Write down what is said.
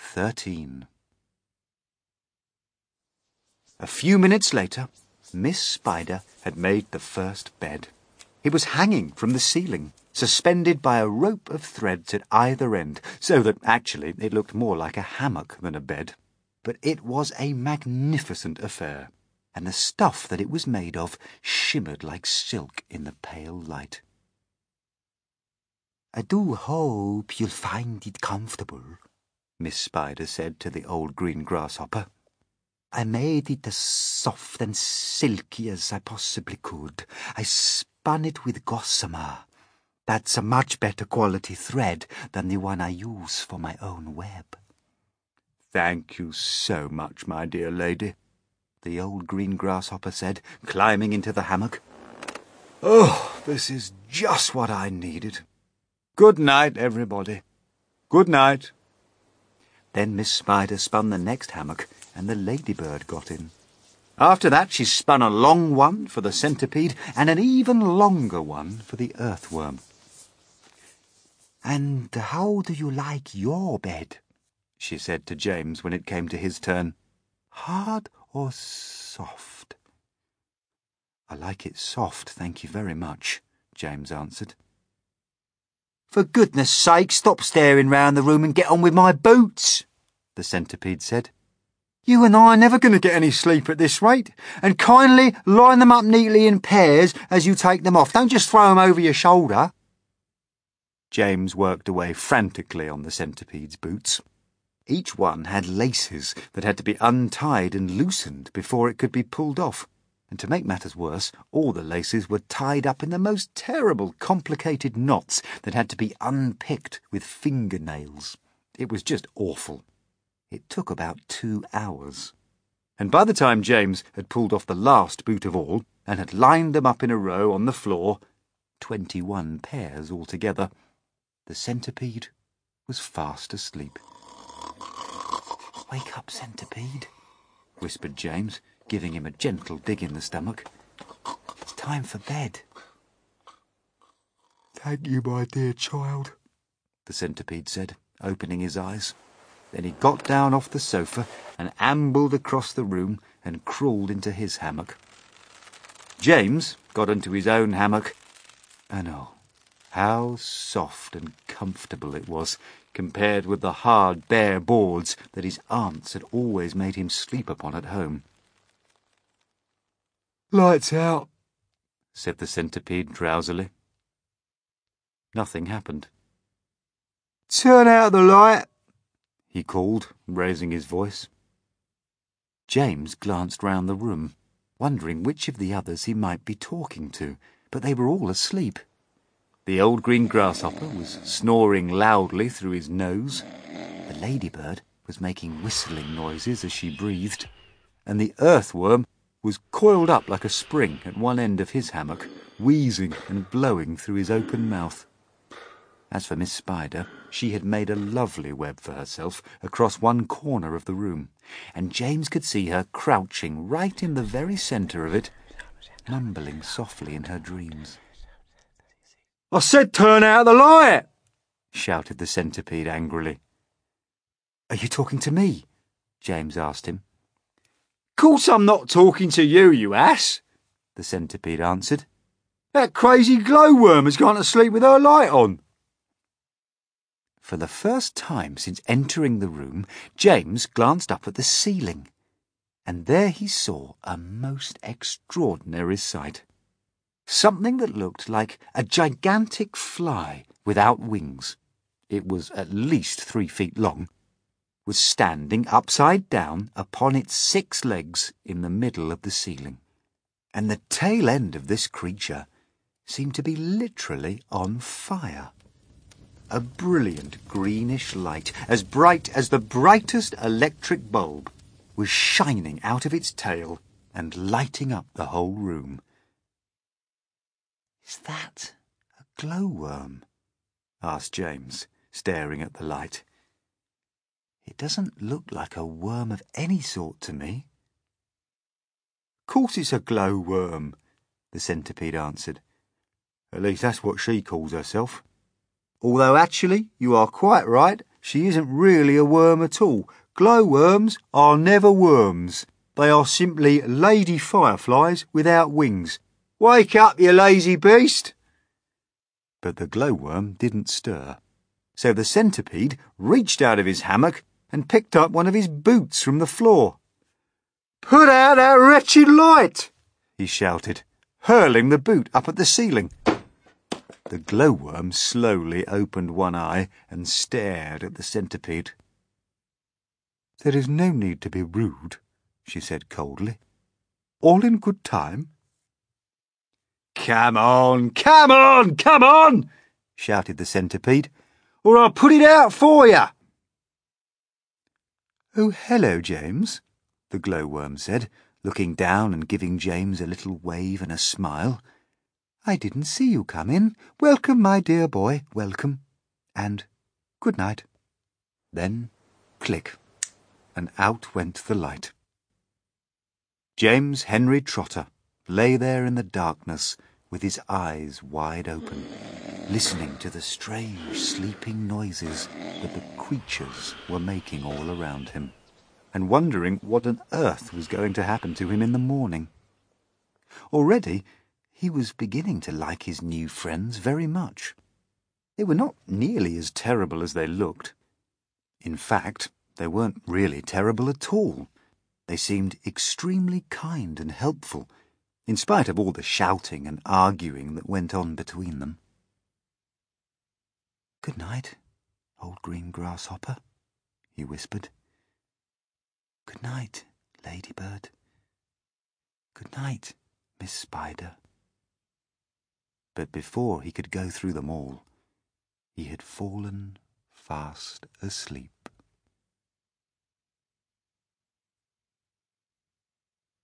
13. A few minutes later, Miss Spider had made the first bed. It was hanging from the ceiling, suspended by a rope of threads at either end, so that actually it looked more like a hammock than a bed. But it was a magnificent affair, and the stuff that it was made of shimmered like silk in the pale light. "I do hope you'll find it comfortable," Miss Spider said to the old green grasshopper. "I made it as soft and silky as I possibly could. I spun it with gossamer. That's a much better quality thread than the one I use for my own web." "Thank you so much, my dear lady," the old green grasshopper said, climbing into the hammock. "Oh, this is just what I needed. Good night, everybody. Good night." Then Miss Spider spun the next hammock, and the ladybird got in. After that she spun a long one for the centipede and an even longer one for the earthworm. "And how do you like your bed?" she said to James when it came to his turn. "Hard or soft?" "I like it soft, thank you very much," James answered. "For goodness sake, stop staring round the room and get on with my boots," the centipede said. "You and I are never going to get any sleep at this rate, and kindly line them up neatly in pairs as you take them off. Don't just throw them over your shoulder." James worked away frantically on the centipede's boots. Each one had laces that had to be untied and loosened before it could be pulled off, and to make matters worse, all the laces were tied up in the most terrible complicated knots that had to be unpicked with fingernails. It was just awful. It took about 2 hours. And by the time James had pulled off the last boot of all and had lined them up in a row on the floor, 21 pairs altogether, the centipede was fast asleep. "Wake up, centipede," whispered James, giving him a gentle dig in the stomach. "It's time for bed." "Thank you, my dear child," the centipede said, opening his eyes. Then he got down off the sofa and ambled across the room and crawled into his hammock. James got into his own hammock, and oh, how soft and comfortable it was compared with the hard, bare boards that his aunts had always made him sleep upon at home. "Lights out," said the centipede drowsily. Nothing happened. "Turn out the light," he called, raising his voice. James glanced round the room, wondering which of the others he might be talking to, but they were all asleep. The old green grasshopper was snoring loudly through his nose, the ladybird was making whistling noises as she breathed, and the earthworm was coiled up like a spring at one end of his hammock, wheezing and blowing through his open mouth. As for Miss Spider, she had made a lovely web for herself across one corner of the room, and James could see her crouching right in the very centre of it, mumbling softly in her dreams. "I said turn out the light!" shouted the centipede angrily. "Are you talking to me?" James asked him. "Course I'm not talking to you, you ass," the centipede answered. "That crazy glowworm has gone to sleep with her light on." For the first time since entering the room, James glanced up at the ceiling, and there he saw a most extraordinary sight. Something that looked like a gigantic fly without wings, it was at least 3 feet long, was standing upside down upon its 6 legs in the middle of the ceiling, and the tail end of this creature seemed to be literally on fire. A brilliant greenish light, as bright as the brightest electric bulb, was shining out of its tail and lighting up the whole room. "Is that a glowworm?" asked James, staring at the light. "It doesn't look like a worm of any sort to me." "Course it's a glowworm," the centipede answered. "At least that's what she calls herself. Although actually you are quite right, she isn't really a worm at all. Glowworms are never worms. They are simply lady fireflies without wings. Wake up, you lazy beast! But the glowworm didn't stir. So the centipede reached out of his hammock and picked up one of his boots from the floor. "Put out that wretched light!" he shouted, hurling the boot up at the ceiling. The glowworm slowly opened one eye and stared at the centipede. "There is no need to be rude," she said coldly. "All in good time." "Come on, come on, come on!" shouted the centipede, "or I'll put it out for you." "Oh, hello, James," the glowworm said, looking down and giving James a little wave and a smile. "I didn't see you come in. Welcome, my dear boy, welcome. And good night." Then, click, and out went the light. James Henry Trotter lay there in the darkness with his eyes wide open, listening to the strange sleeping noises that the creatures were making all around him, and wondering what on earth was going to happen to him in the morning. Already he was beginning to like his new friends very much. They were not nearly as terrible as they looked. In fact, they weren't really terrible at all. They seemed extremely kind and helpful, in spite of all the shouting and arguing that went on between them. "Good night, old green grasshopper," he whispered. "Good night, ladybird. Good night, Miss Spider." But before he could go through them all, he had fallen fast asleep.